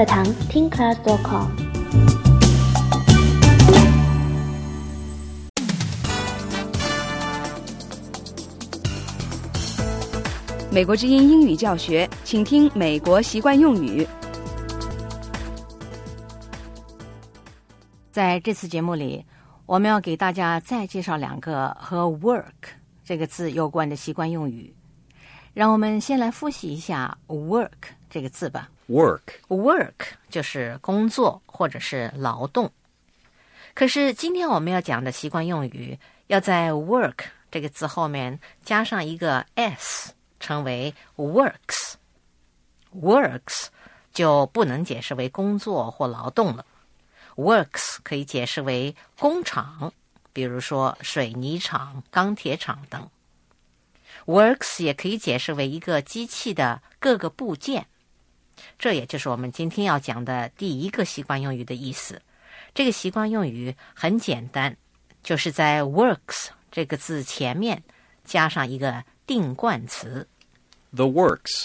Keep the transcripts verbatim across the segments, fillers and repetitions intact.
课堂 听 class 点 com。 美国之音英语教学，请听美国习惯用语。 在这次节目里，我们要给大家再介绍两个和 work 这个字有关的习惯用语。让我们先来复习一下 work 这个字吧。 Work Work 就是工作或者是劳动。可是今天我们要讲的习惯用语要在 work 这个字后面加上一个 s， 成为 works。 Works 就不能解释为工作或劳动了。 Works 可以解释为工厂，比如说水泥厂、钢铁厂等。Works 也可以解释为一个机器的各个部件。这也就是我们今天要讲的第一个习惯用语的意思。这个习惯用语很简单，就是在 works 这个字前面加上一个定冠词。 The works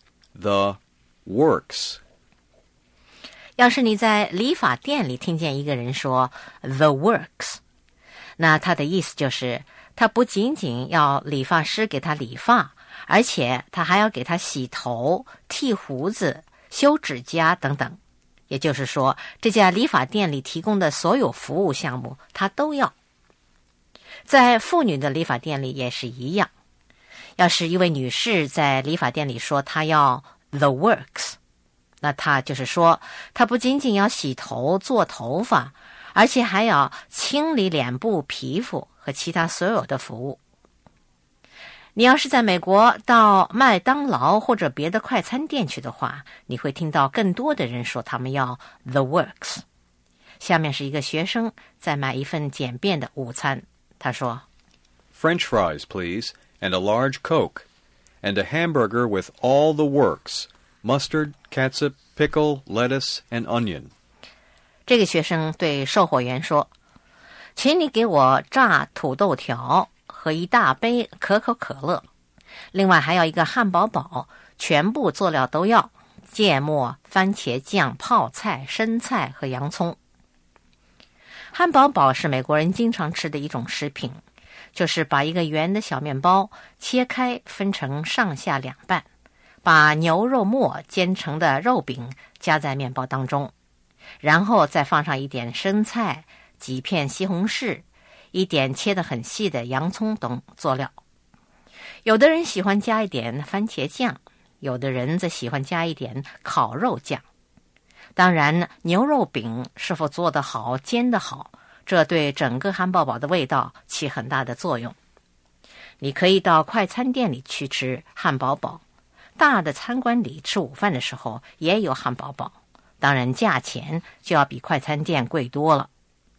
The works 要是你在理发店里听见一个人说 The works， 那他的意思就是他不仅仅要理发师给他理发，而且他还要给他洗头、剃胡子、修指甲等等。也就是说，这家理发店里提供的所有服务项目他都要。在妇女的理发店里也是一样。要是一位女士在理发店里说她要 The works， 那她就是说她不仅仅要洗头、做头发，而且还要清理脸部、皮肤和其他所有的服务。你要是在美国到麦当劳或者别的快餐店去的话，你会听到更多的人说他们要 The works。 下面是一个学生在买一份简便的午餐，他说 French fries, please, and a large Coke, and a hamburger with all the works, mustard, catsup, pickle, lettuce, and onion. 这个学生对售货员说，请你给我炸土豆条和一大杯可口可乐，另外还要一个汉堡包，全部佐料都要，芥末、番茄酱、泡菜、生菜和洋葱。汉堡包是美国人经常吃的一种食品，就是把一个圆的小面包切开分成上下两半，把牛肉末煎成的肉饼夹在面包当中，然后再放上一点生菜、几片西红柿、一点切得很细的洋葱等佐料。有的人喜欢加一点番茄酱，有的人则喜欢加一点烤肉酱。当然，牛肉饼是否做得好、煎得好，这对整个汉堡包的味道起很大的作用。你可以到快餐店里去吃汉堡包，大的餐馆里吃午饭的时候也有汉堡包，当然价钱就要比快餐店贵多了。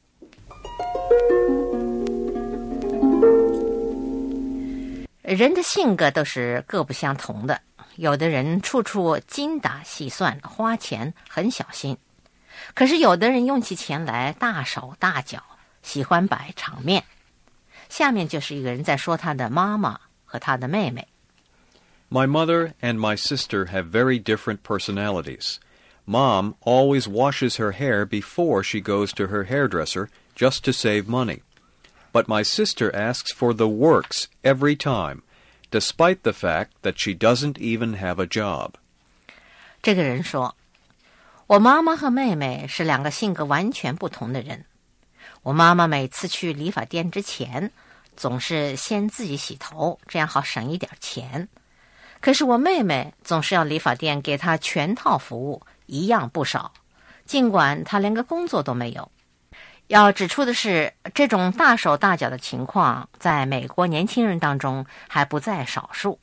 人的性格都是各不相同的，有的人处处精打细算，花钱很小心，可是有的人用起钱来大手大脚，喜欢摆场面。下面就是一个人在说他的妈妈和他的妹妹。 My mother and my sister have very different personalities. Mom always washes her hair before she goes to her hairdresser just to save money. But my sister asks for the works every time, despite the fact that she doesn't even have a job. 这个人说，我妈妈和妹妹是两个性格完全不同的人。我妈妈每次去理发店之前，总是先自己洗头，这样好省一点钱。可是我妹妹总是要理发店给她全套服务，一样不少，尽管她连个工作都没有。要指出的是，这种大手大脚的情况在美国年轻人当中还不在少数。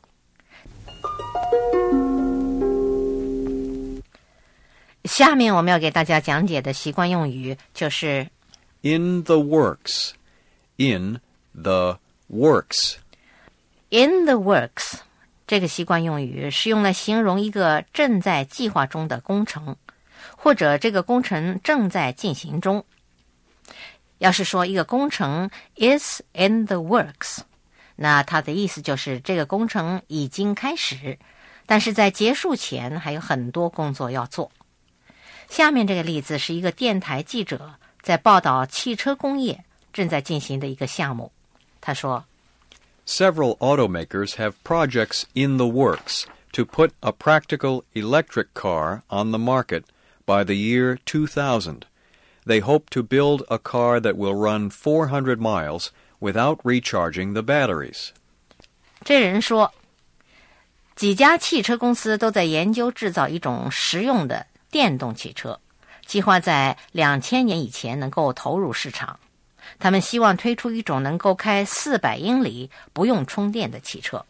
下面我们要给大家讲解的习惯用语就是 In the works. In the works. In the works。 这个习惯用语是用来形容一个正在计划中的工程，或者这个工程正在进行中。要是说一个工程 is in the works， 那它的意思就是这个工程已经开始，但是在结束前还有很多工作要做。 下面这个例子是一个电台记者在报道汽车工业正在进行的一个项目。他说 Several automakers have projects in the works to put a practical electric car on the market by the year two thousand. They hope to build a car that will run four hundred miles without recharging the batteries. 这人说，几家汽车公司都在研究制造一种实用的电动汽车，计划在两千年以前能够投入市场。他们希望推出一种能够开四百英里不用充电的汽车。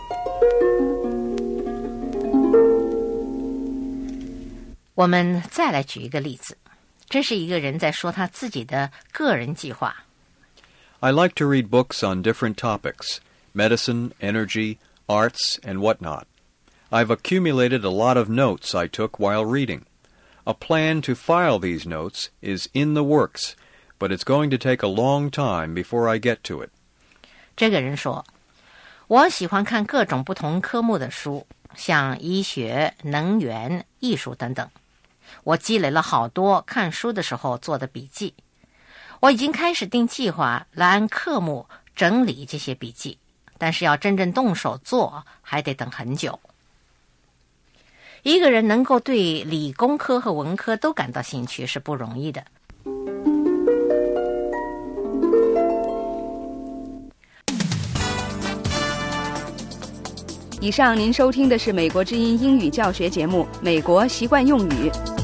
我们再来举一个例子，这是一个人在说他自己的个人计划。 I like to read books on different topics, medicine, energy, arts, and whatnot. I've accumulated a lot of notes I took while reading. A plan to file these notes is in the works, but it's going to take a long time before I get to it. 这个人说，我喜欢看各种不同科目的书，像医学、能源、艺术等等。我积累了好多看书的时候做的笔记。我已经开始定计划来按科目整理这些笔记，但是要真正动手做还得等很久。一个人能够对理工科和文科都感到兴趣是不容易的。 以上您收听的是美国之音英语教学节目《美国习惯用语》。